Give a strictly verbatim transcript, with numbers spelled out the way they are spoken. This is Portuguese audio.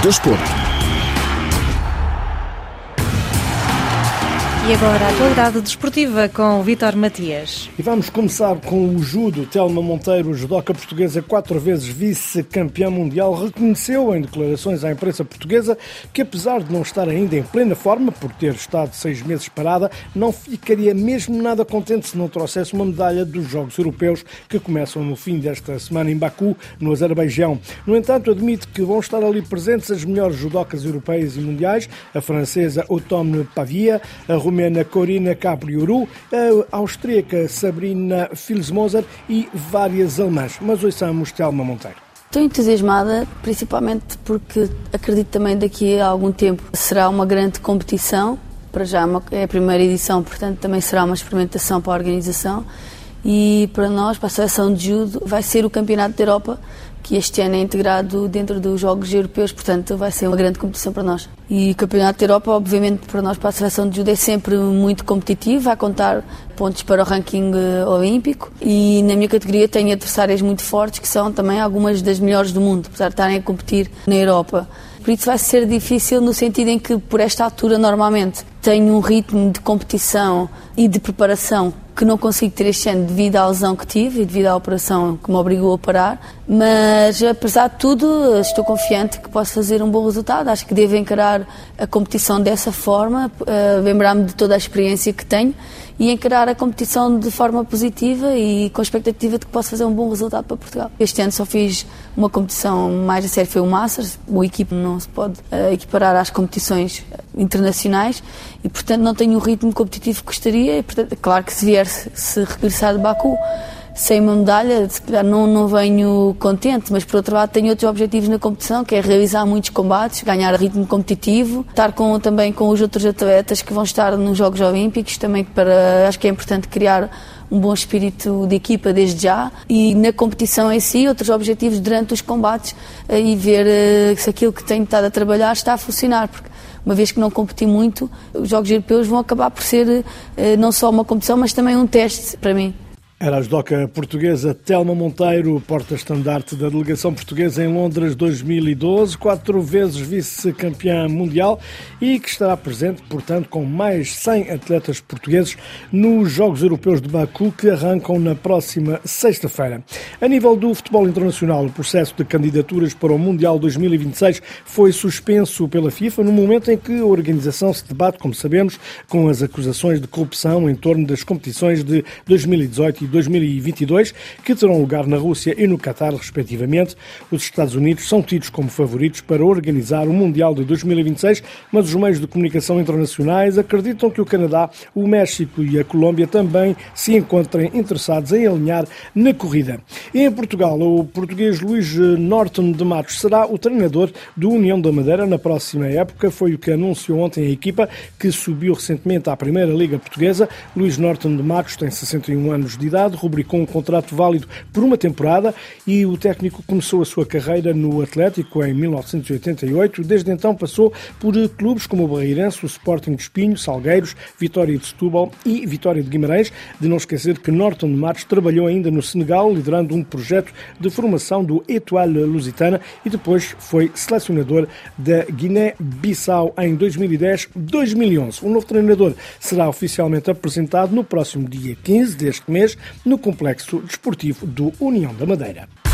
Desporto. E agora a atualidade desportiva com Vítor Matias. E vamos começar com o judo. Telma Monteiro, judoca portuguesa, quatro vezes vice-campeã mundial, reconheceu em declarações à imprensa portuguesa que, apesar de não estar ainda em plena forma, por ter estado seis meses parada, não ficaria mesmo nada contente se não trouxesse uma medalha dos Jogos Europeus que começam no fim desta semana em Baku, no Azerbaijão. No entanto, admite que vão estar ali presentes as melhores judocas europeias e mundiais, a francesa Automne Pavia, a romena Corina Capriuru, a austríaca Sabrina Filzmoser e várias alemãs. Mas ouçamos Telma Monteiro. Estou entusiasmada, principalmente porque acredito também daqui a algum tempo será uma grande competição. Para já é a primeira edição, portanto também será uma experimentação para a organização. E para nós, para a seleção de judo, vai ser o Campeonato da Europa, que este ano é integrado dentro dos Jogos Europeus, portanto vai ser uma grande competição para nós. E o Campeonato da Europa, obviamente, para nós, para a seleção de judo, é sempre muito competitivo, vai contar pontos para o ranking olímpico e na minha categoria tenho adversárias muito fortes, que são também algumas das melhores do mundo, apesar de estarem a competir na Europa. Por isso vai ser difícil no sentido em que, por esta altura, normalmente tenho um ritmo de competição e de preparação que não consigo ter este ano devido à lesão que tive e devido à operação que me obrigou a parar, mas apesar de tudo estou confiante que posso fazer um bom resultado. Acho que devo encarar a competição dessa forma, uh, lembrar-me de toda a experiência que tenho e encarar a competição de forma positiva e com a expectativa de que posso fazer um bom resultado para Portugal. Este ano só fiz uma competição mais a sério, foi o Masters, o equipe não se pode uh, equiparar às competições internacionais e, portanto, não tenho o ritmo competitivo que gostaria e, portanto, claro que se vier se regressar de Baku sem uma medalha, se calhar não, não venho contente, mas por outro lado tenho outros objetivos na competição, que é realizar muitos combates, ganhar ritmo competitivo, estar com, também com os outros atletas que vão estar nos Jogos Olímpicos, também para, acho que é importante criar um bom espírito de equipa desde já e na competição em si, outros objetivos durante os combates e ver se aquilo que tenho estado a trabalhar está a funcionar, porque uma vez que não competi muito, os Jogos Europeus vão acabar por ser não só uma competição, mas também um teste para mim. Era a judoca portuguesa Telma Monteiro, porta-estandarte da delegação portuguesa em Londres dois mil e doze, quatro vezes vice-campeã mundial e que estará presente, portanto, com mais cem atletas portugueses nos Jogos Europeus de Baku, que arrancam na próxima sexta-feira. A nível do futebol internacional, o processo de candidaturas para o Mundial dois mil e vinte e seis foi suspenso pela FIFA no momento em que a organização se debate, como sabemos, com as acusações de corrupção em torno das competições de dois mil e dezoito e dois mil e vinte e dois, que terão lugar na Rússia e no Qatar, respectivamente. Os Estados Unidos são tidos como favoritos para organizar o Mundial de dois mil e vinte e seis, mas os meios de comunicação internacionais acreditam que o Canadá, o México e a Colômbia também se encontrem interessados em alinhar na corrida. E em Portugal, o português Luís Norton de Matos será o treinador do União da Madeira na próxima época. Foi o que anunciou ontem a equipa, que subiu recentemente à Primeira Liga Portuguesa. Luís Norton de Matos tem sessenta e um anos de idade, rubricou um contrato válido por uma temporada e o técnico começou a sua carreira no Atlético em mil novecentos e oitenta e oito. Desde então passou por clubes como o Barreirense, o Sporting de Espinho, Salgueiros, Vitória de Setúbal e Vitória de Guimarães. De não esquecer que Norton de Matos trabalhou ainda no Senegal, liderando um projeto de formação do Étoile Lusitana e depois foi selecionador da Guiné-Bissau em dois mil e dez a dois mil e onze. O novo treinador será oficialmente apresentado no próximo dia quinze deste mês, no Complexo Desportivo do União da Madeira.